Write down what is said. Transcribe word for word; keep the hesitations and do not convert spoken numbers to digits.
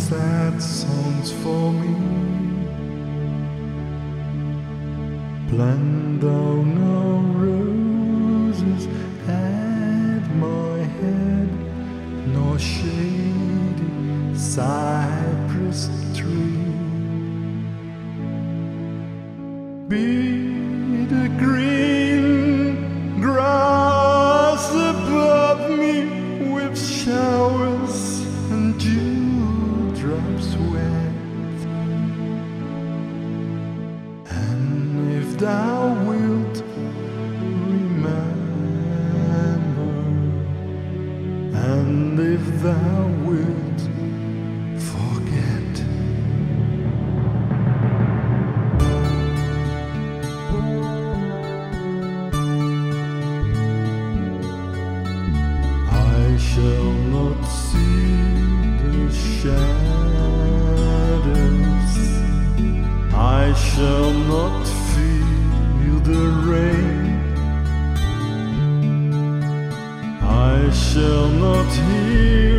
sad songs for me. Plant down no roses at my head, nor shady cypress tree. Be the green grass above me with showers and dewdrops wet, and if thou wilt remember, and if thou wilt forget, I shall not see the shadows, I shall not feel the rain, I shall not hear